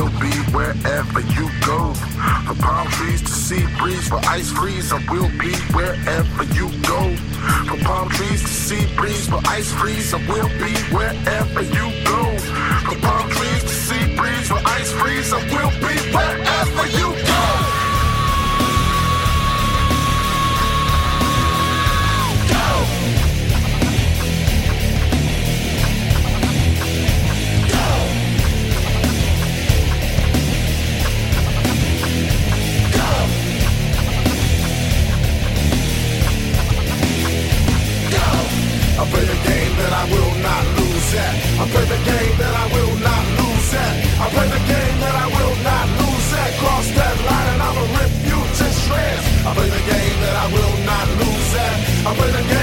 will be wherever you go. From palm trees to sea breeze, for ice freeze, I will be wherever you go. From palm trees to sea breeze, for ice freeze, I will be wherever you go. From palm trees to sea breeze, for ice freeze, I will be wherever you go. I play the game that I will not lose at. I play the game that I will not lose at. I play the game that I will not lose at. Cross that line and I'ma rip you to shreds. I play the game that I will not lose at. I play the game